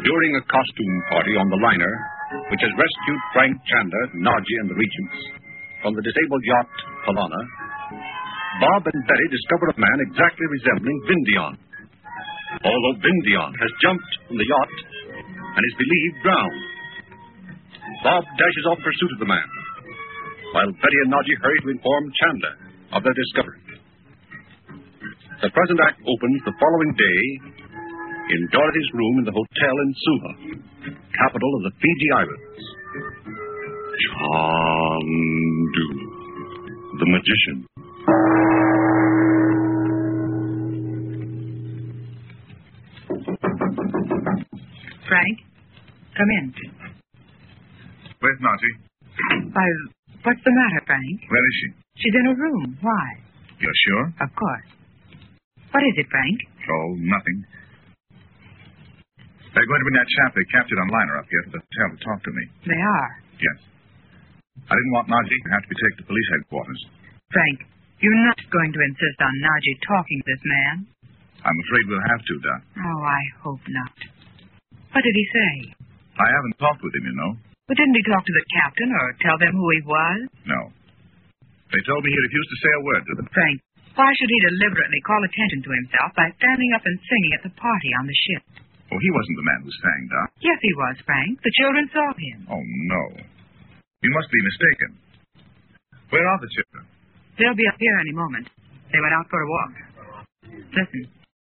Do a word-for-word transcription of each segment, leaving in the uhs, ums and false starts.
During a costume party on the liner, which has rescued Frank Chandler, Naji, and the Regents from the disabled yacht Polana, Bob and Betty discover a man exactly resembling Vindion. Although Vindion has jumped from the yacht and is believed drowned. Bob dashes off in pursuit of the man, while Betty and Naji hurry to inform Chandler of their discovery. The present act opens the following day in Dorothy's room in the hotel in Suva, capital of the Fiji Islands. Chandu, the magician. Frank, come in. Where's Naji? Why, what's the matter, Frank? Where is she? She's in her room. Why? You're sure? Of course. What is it, Frank? Oh, nothing. They're going to bring that chap they captured on liner up here to the hotel to talk to me. They are? Yes. I didn't want Naji to have to be taken to police headquarters. Frank, you're not going to insist on Naji talking to this man? I'm afraid we'll have to, Doc. Oh, I hope not. What did he say? I haven't talked with him, you know. But didn't he talk to the captain or tell them who he was? No. They told me he refused to say a word to them. Frank, why should he deliberately call attention to himself by standing up and singing at the party on the ship? Oh, he wasn't the man who sang, Doc. Yes, he was, Frank. The children saw him. Oh, no. You must be mistaken. Where are the children? They'll be up here any moment. They went out for a walk. Listen.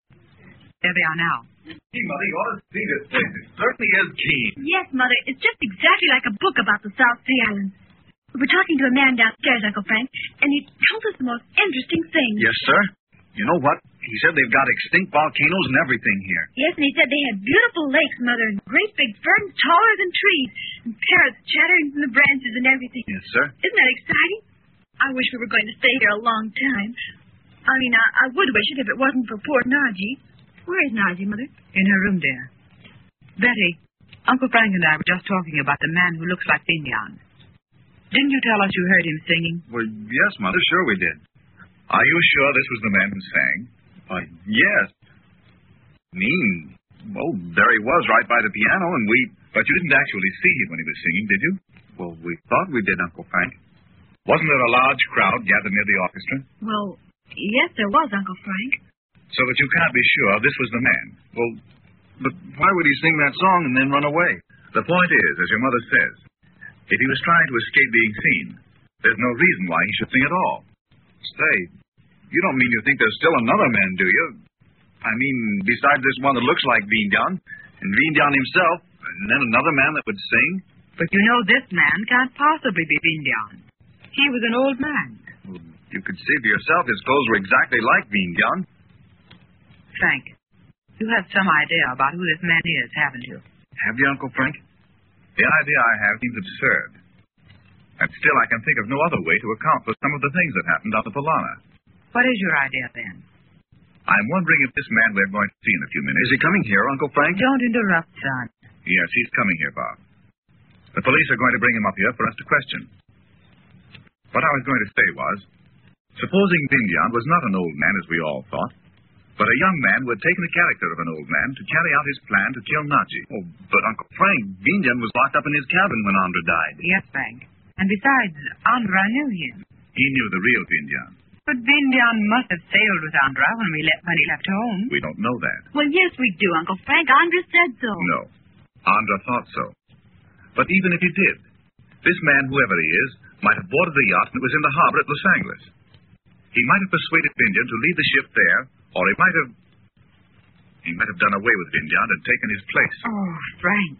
There they are now. Hey, Mother, you ought to see this place. It certainly is keen. Yes, Mother. It's just exactly like a book about the South Sea Islands. We were talking to a man downstairs, Uncle Frank, and he told us the most interesting things. Yes, sir. You know what? He said they've got extinct volcanoes and everything here. Yes, and he said they had beautiful lakes, Mother, and great big ferns taller than trees, and parrots chattering from the branches and everything. Yes, sir. Isn't that exciting? I wish we were going to stay here a long time. I mean, I, I would wish it if it wasn't for poor Naji. Where is Naji, Mother? In her room, dear. Betty, Uncle Frank and I were just talking about the man who looks like Vindion. Didn't you tell us you heard him singing? Well, yes, Mother, sure we did. Are you sure this was the man who sang? Uh, yes. Mean. Well, there he was right by the piano, and we... But you didn't actually see him when he was singing, did you? Well, we thought we did, Uncle Frank. Wasn't there a large crowd gathered near the orchestra? Well, yes, there was, Uncle Frank. So that you can't be sure this was the man. Well, but why would he sing that song and then run away? The point is, as your mother says, if he was trying to escape being seen, there's no reason why he should sing at all. Say, you don't mean you think there's still another man, do you? I mean, besides this one that looks like Vindion, and Vindion himself, and then another man that would sing? But you know this man can't possibly be Vindion. He was an old man. Well, you could see for yourself his clothes were exactly like Vindion. Frank, you have some idea about who this man is, haven't you? Have you, Uncle Frank? The idea I have seems absurd. And still I can think of no other way to account for some of the things that happened on the Polana. What is your idea, then? I'm wondering if this man we're going to see in a few minutes... Is he coming here, Uncle Frank? Don't interrupt, son. Yes, he's coming here, Bob. The police are going to bring him up here for us to question. What I was going to say was, supposing Vindion was not an old man as we all thought, but a young man who had taken the character of an old man to carry out his plan to kill Naji. Oh, but Uncle Frank, Vindion was locked up in his cabin when Andra died. Yes, Frank. And besides, Andra knew him. He knew the real Vindion. But Vindion must have sailed with Andra when, we left, when he left home. We don't know that. Well, yes, we do, Uncle Frank. Andra said so. No. Andra thought so. But even if he did, this man, whoever he is, might have boarded the yacht and it was in the harbor at Los Angeles. He might have persuaded Vindion to leave the ship there, or he might have... He might have done away with Vindion and taken his place. Oh, Frank.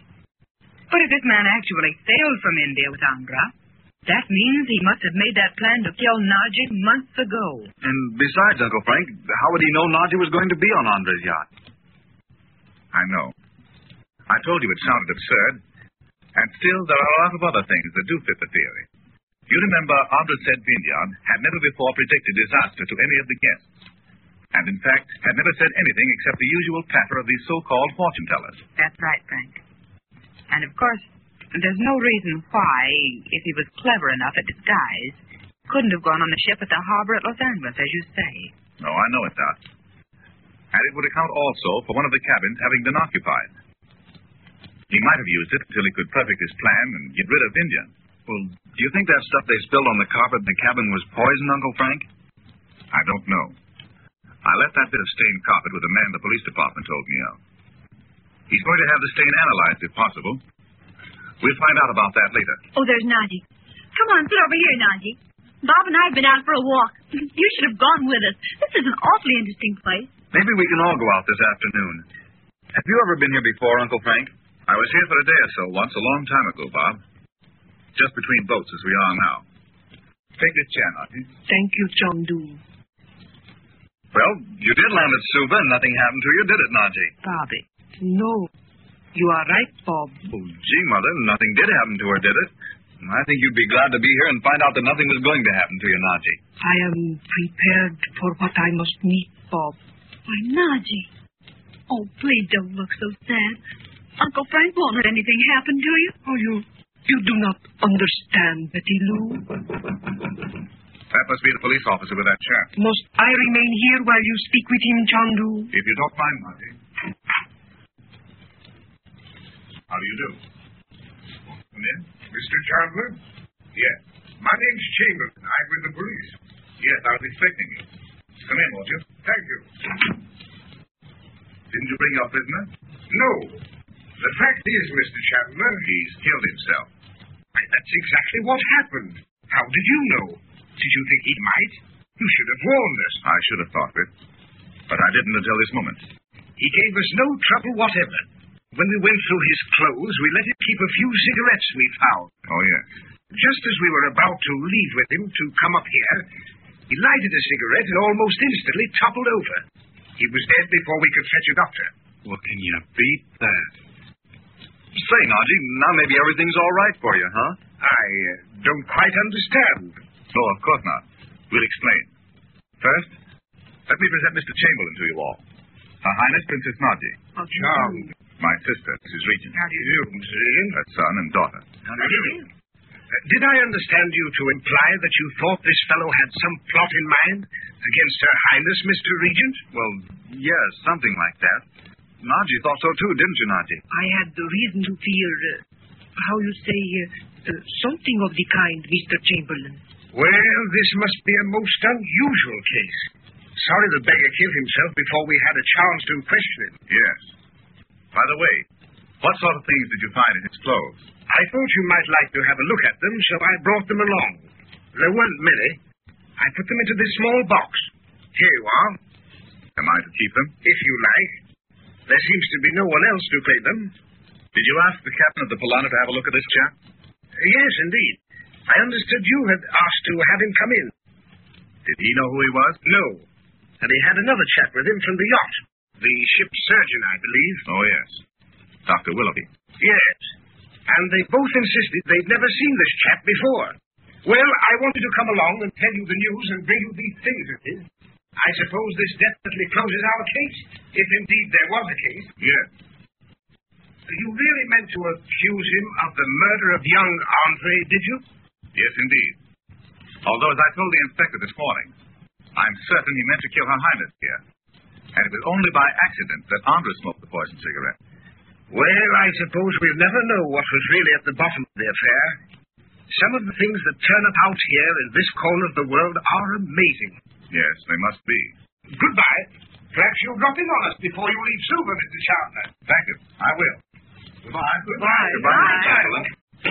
But if this man actually sailed from India with Andra, that means he must have made that plan to kill Naji months ago. And besides, Uncle Frank, how would he know Naji was going to be on Andra's yacht? I know. I told you it sounded absurd. And still, there are a lot of other things that do fit the theory. You remember, Andra said Vindion had never before predicted disaster to any of the guests. And, in fact, had never said anything except the usual patter of these so-called fortune-tellers. That's right, Frank. And, of course, there's no reason why, if he was clever enough at disguise, couldn't have gone on the ship at the harbor at Los Angeles, as you say. No, I know it, Doc. And it would account also for one of the cabins having been occupied. He might have used it until he could perfect his plan and get rid of Vindian. Well, do you think that stuff they spilled on the carpet in the cabin was poison, Uncle Frank? I don't know. I left that bit of stained carpet with a man the police department told me of. He's going to have the stain analyzed if possible. We'll find out about that later. Oh, there's Najee. Come on, sit over here, Najee. Bob and I have been out for a walk. You should have gone with us. This is an awfully interesting place. Maybe we can all go out this afternoon. Have you ever been here before, Uncle Frank? I was here for a day or so once, a long time ago, Bob. Just between boats as we are now. Take this chair, Najee. Thank you, Chandu. Well, you did land at Suva and nothing happened to you, did it, Najee? Bobby, no. You are right, Bob. Oh, gee, Mother, nothing did happen to her, did it? I think you'd be glad to be here and find out that nothing was going to happen to you, Najee. I am prepared for what I must meet, Bob. Why, Najee. Oh, please don't look so sad. Uncle Frank won't let anything happen to you. Oh, you, you do not understand, Betty Lou. That must be the police officer with that chair. Must I remain here while you speak with him, Chandu? If you don't mind, Najee. How do you do? Come in. Mister Chandler? Yes. My name's Chamberlain. I'm with the police. Yes, I was expecting you. Come in, won't you? Thank you. Didn't you bring your prisoner? No. The fact is, Mister Chandler, He's killed himself. why, that's exactly what happened. How did you know? Did you think he might? You should have warned us. I should have thought of it. But I didn't until this moment. He gave us no trouble whatever. When we went through his clothes, we let him keep a few cigarettes we found. Oh, yes. Just as we were about to leave with him to come up here, he lighted a cigarette and almost instantly toppled over. He was dead before we could fetch a doctor. Well, can you beat that? Say, Najee, now maybe everything's all right for you, huh? I uh, don't quite understand. No, of course not. We'll explain. First, let me present Mister Chamberlain to you all. Her Highness Princess Najee. Oh, Charmed. My sister, Missus Regent. How do you do, Missus Regent? Her son and daughter. How do you do? Uh, did I understand you to imply that you thought this fellow had some plot in mind against Her Highness, Mister Regent? Well, yes, something like that. Najee thought so too, didn't you, Najee? I had the reason to fear, uh, how you say, uh, uh, something of the kind, Mister Chamberlain. Well, this must be a most unusual case. Sorry the beggar killed himself before we had a chance to question him. Yes. By the way, what sort of things did you find in his clothes? I thought you might like to have a look at them, so I brought them along. There weren't many. I put them into this small box. Here you are. Am I to keep them? If you like. There seems to be no one else to claim them. Did you ask the captain of the Polana to have a look at this chap? Yes, indeed. I understood you had asked to have him come in. Did he know who he was? No. And he had another chap with him from the yacht. The ship's surgeon, I believe. Oh, yes. Doctor Willoughby. Yes. And they both insisted they'd never seen this chap before. Well, I wanted to come along and tell you the news and bring you these things of his. I suppose this definitely closes our case, if indeed there was a case. Yes. You really meant to accuse him of the murder of young Andre, did you? Yes, indeed. Although, as I told the inspector this morning, I'm certain he meant to kill Her Highness here. And it was only by accident that Andre smoked the poisoned cigarette. Well, I suppose we'll never know what was really at the bottom of the affair. Some of the things that turn up out here in this corner of the world are amazing. Yes, they must be. Goodbye. Perhaps you'll drop in on us before you leave Silver, Mister Chandler. Thank you. I will. Goodbye. Goodbye. Goodbye, Chamberlain.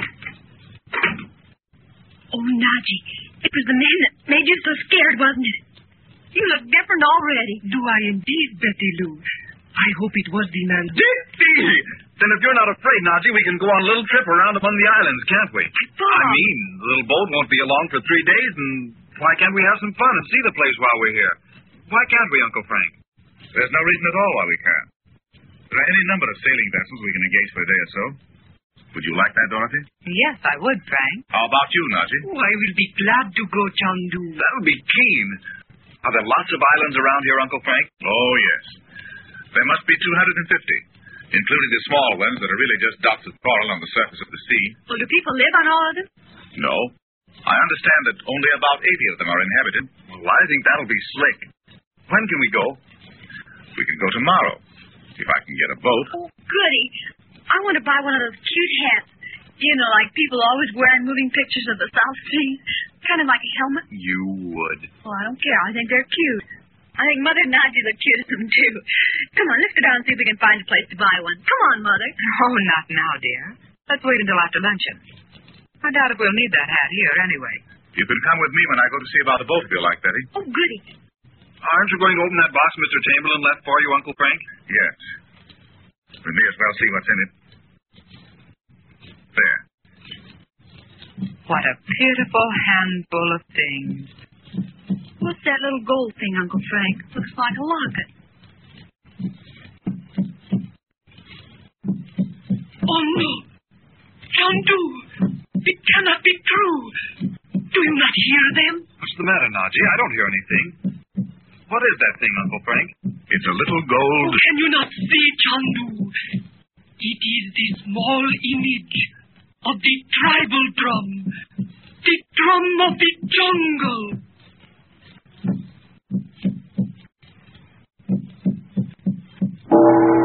Oh, Najee, it was the man that made you so scared, wasn't it? You look different already. Do I indeed, Betty Lou? I hope it was the man. Dipsy! Then if you're not afraid, Najee, we can go on a little trip around among the islands, can't we? Bob. I mean, the little boat won't be along for three days, and why can't we have some fun and see the place while we're here? Why can't we, Uncle Frank? There's no reason at all why we can't. There are any number of sailing vessels we can engage for a day or so. Would you like that, Dorothy? Yes, I would, Frank. How about you, Najee? Oh, I will be glad to go, Chandu. That'll be keen. Are there lots of islands around here, Uncle Frank? Oh, yes. There must be two hundred fifty, including the small ones that are really just dots of coral on the surface of the sea. Well, do people live on all of them? No. I understand that only about eighty of them are inhabited. Well, I think that'll be slick. When can we go? We can go tomorrow, if I can get a boat. Oh, goody. I want to buy one of those cute hats. You know, like people always wear in moving pictures of the South Seas. Kind of like a helmet. You would. Well, I don't care. I think they're cute. I think Mother and Nadia look cute as them, too. Come on, let's go down and see if we can find a place to buy one. Come on, Mother. Oh, not now, dear. Let's wait until after luncheon. I doubt if we'll need that hat here anyway. You can come with me when I go to see about the boat if you like, Betty. Oh, goody. Aren't you going to open that box Mister Chamberlain left for you, Uncle Frank? Yes. We may as well see what's in it. There. What a beautiful handful of things. What's that little gold thing, Uncle Frank? Looks like a locket. Oh, no. Chandu, it cannot be true. Do you not hear them? What's the matter, Naji? I don't hear anything. What is that thing, Uncle Frank? It's a little gold. Oh, can you not see, Chandu? It is the small image of the tribal drum. The drum of the jungle. Thank you.